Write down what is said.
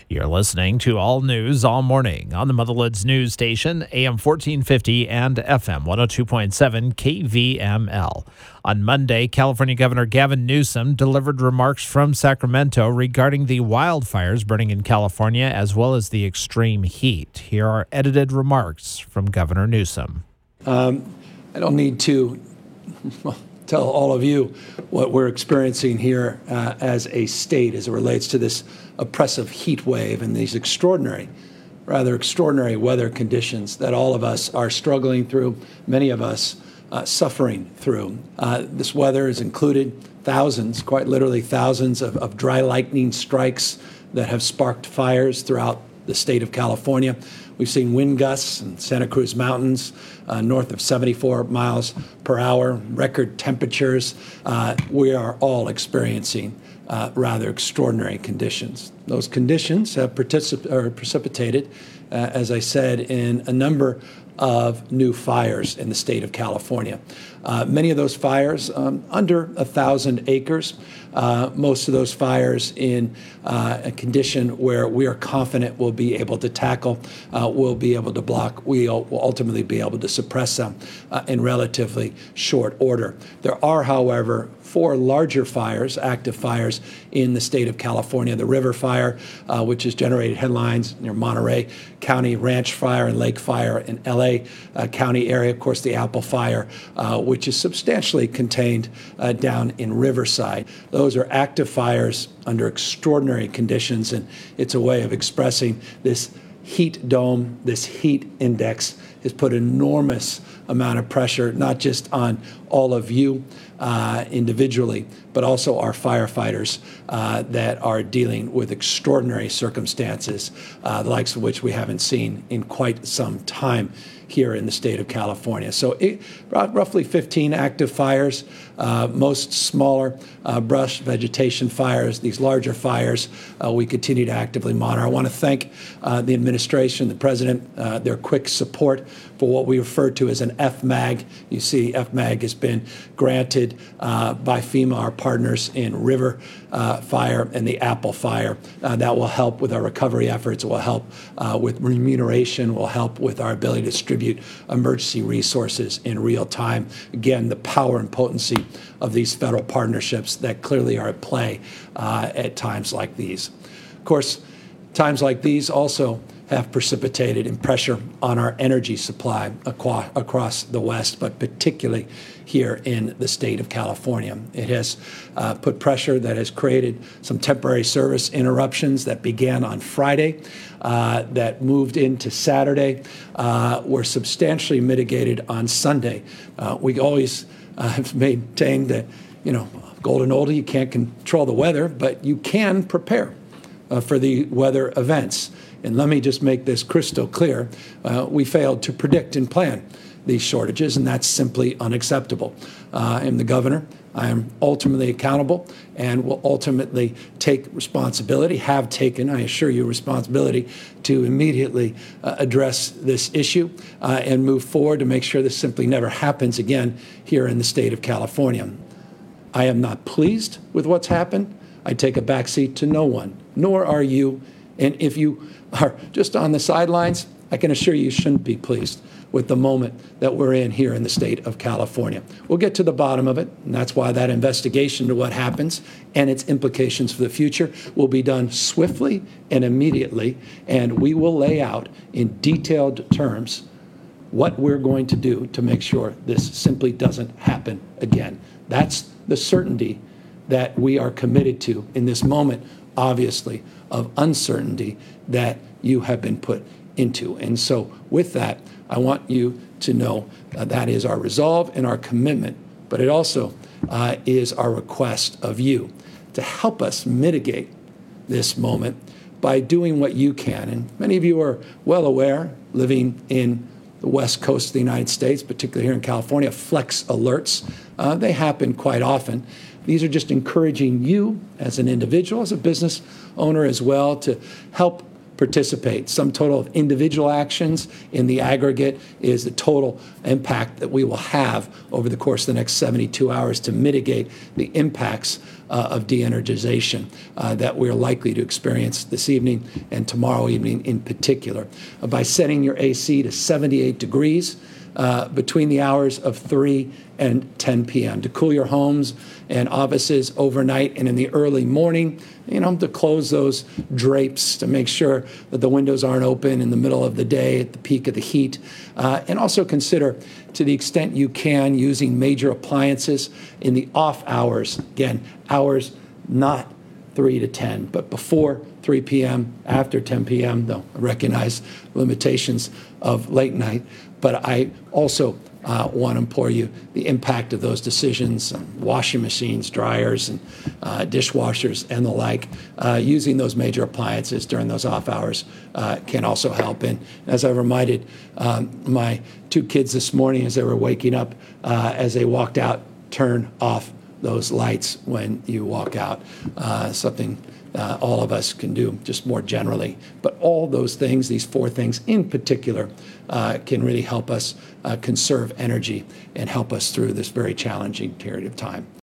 You're listening to All News All Morning on the Motherwoods News Station, AM 1450 and FM 102.7 KVML. On Monday, California Governor Gavin Newsom delivered remarks from Sacramento regarding the wildfires burning in California as well as the extreme heat. Here are edited remarks from Governor Newsom. I don't need to tell all of you what we're experiencing here as a state as it relates to this oppressive heat wave and these rather extraordinary weather conditions that all of us are struggling through, many of us suffering through. This weather has included thousands, quite literally thousands of dry lightning strikes that have sparked fires throughout the state of California. We've seen wind gusts in Santa Cruz Mountains north of 74 miles per hour, record temperatures. We are all experiencing rather extraordinary conditions. Those conditions have precipitated, as I said, in a number of new fires in the state of California. Many of those fires under 1,000 acres. Most of those fires in a condition where we are confident we'll be able to tackle, we'll be able to block, we'll ultimately be able to suppress them in relatively short order. There are, however, 4 larger fires, active fires in the state of California. The River Fire, which has generated headlines near Monterey County, Ranch Fire and Lake Fire in LA County area. Of course, the Apple Fire, which is substantially contained down in Riverside. Those are active fires under extraordinary conditions, and it's a way of expressing this heat dome, this heat index has put enormous amount of pressure, not just on all of you individually, but also our firefighters that are dealing with extraordinary circumstances, the likes of which we haven't seen in quite some time here in the state of California. So roughly 15 active fires, most smaller brush vegetation fires. These larger fires we continue to actively monitor. I want to thank the administration, the president, their quick support for what we refer to as an FMAG. You see FMAG has been granted by FEMA, our partners in River Fire and the Apple Fire. That will help with our recovery efforts. It will help with remuneration, will help with our ability to distribute emergency resources in real time. Again, the power and potency of these federal partnerships that clearly are at play at times like these. Of course, times like these also have precipitated in pressure on our energy supply across the West, but particularly here in the state of California. It has put pressure that has created some temporary service interruptions that began on Friday, that moved into Saturday, were substantially mitigated on Sunday. We always have maintained that, golden oldie, you can't control the weather, but you can prepare for the weather events. And let me just make this crystal clear. We failed to predict and plan these shortages, and that's simply unacceptable. I am the governor. I am ultimately accountable and will ultimately take responsibility, have taken, I assure you, responsibility to immediately address this issue and move forward to make sure this simply never happens again here in the state of California. I am not pleased with what's happened. I take a backseat to no one, nor are you. And if you are just on the sidelines, I can assure you shouldn't be pleased with the moment that we're in here in the state of California. We'll get to the bottom of it, and that's why that investigation into what happens and its implications for the future will be done swiftly and immediately, and we will lay out in detailed terms what we're going to do to make sure this simply doesn't happen again. That's the certainty that we are committed to in this moment, obviously, of uncertainty that you have been put into. And so with that, I want you to know that is our resolve and our commitment, but it also is our request of you to help us mitigate this moment by doing what you can. And many of you are well aware, living in the West Coast of the United States, particularly here in California, flex alerts. They happen quite often. These are just encouraging you as an individual, as a business owner as well, to help participate. Sum total of individual actions in the aggregate is the total impact that we will have over the course of the next 72 hours to mitigate the impacts of de-energization that we're likely to experience this evening and tomorrow evening in particular. By setting your AC to 78 degrees between the hours of 3 and 10 p.m. to cool your homes and offices overnight and in the early morning, to close those drapes to make sure that the windows aren't open in the middle of the day at the peak of the heat. And also consider, to the extent you can, using major appliances in the off hours. Again, hours not 3 to 10, but before 3 p.m., after 10 p.m., though I recognize limitations of late night. But I also want to implore you the impact of those decisions on washing machines, dryers, and dishwashers and the like. Using those major appliances during those off hours can also help. And as I reminded my 2 kids this morning as they were waking up, as they walked out, turn off those lights when you walk out. Something all of us can do just more generally. But all those things, these 4 things in particular, can really help us conserve energy and help us through this very challenging period of time.